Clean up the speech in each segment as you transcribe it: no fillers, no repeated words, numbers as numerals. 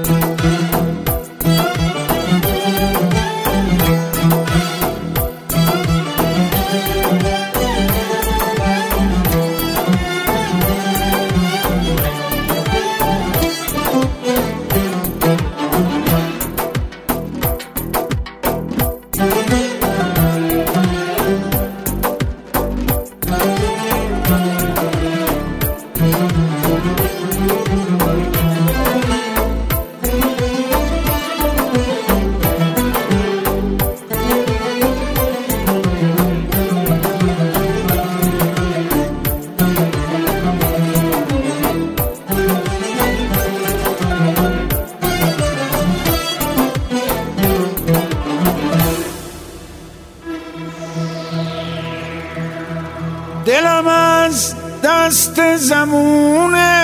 دلم از دست زمونه،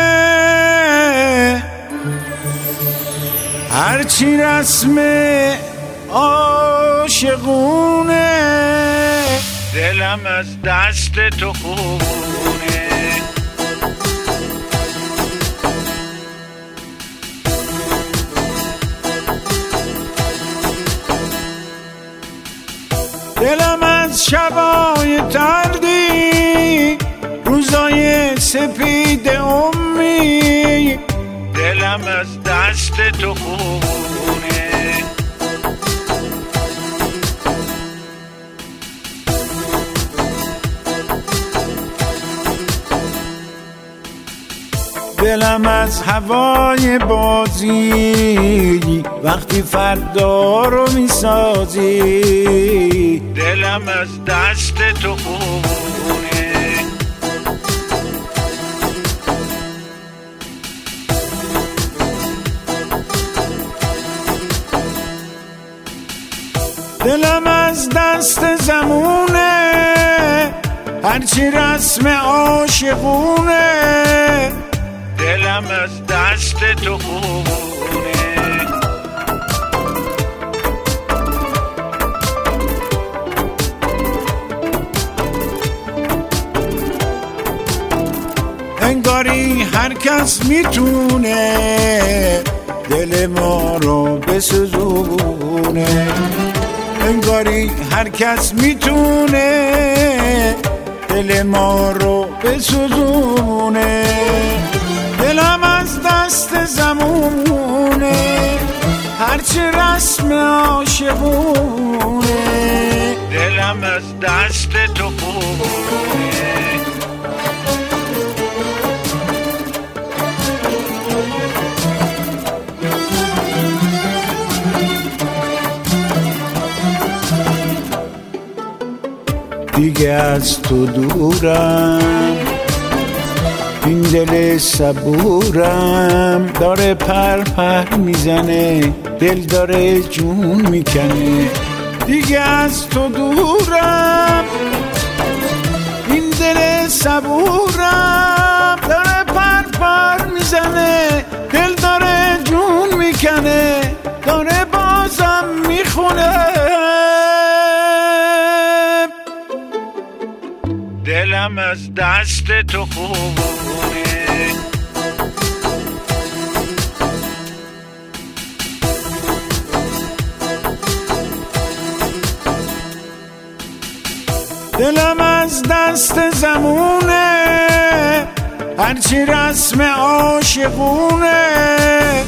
هرچی رسم عاشقونه. دلم از دست تو خونه، دلم از شبای تردی، روزای سپید امی. دلم از دست تو خونه، دلم از هوای بازی، وقتی فردا رو میسازی. دلم از دست تو خونه، دلم از دست زمونه، هرچی رسم عاشقونه. دلم از دست تو خونه، انگاری هر کس میتونه دل ما رو بسوزونه. انگاری هر کس میتونه دل ما رو بسوزونه. دلم از دست زمونه، هرچی رسم عاشقونه. دلم از دست تو خونه، دیگه از تو دورم، این دل صبورم داره پر میزنه، دل داره جون میکنه. دیگه از تو دورم، این دل صبورم داره پر میزنه، دل داره جون میکنه، داره بازم میخونه. دلم از دست تو خونه، دلم از دست زمونه، هرچی رسم عاشقونه.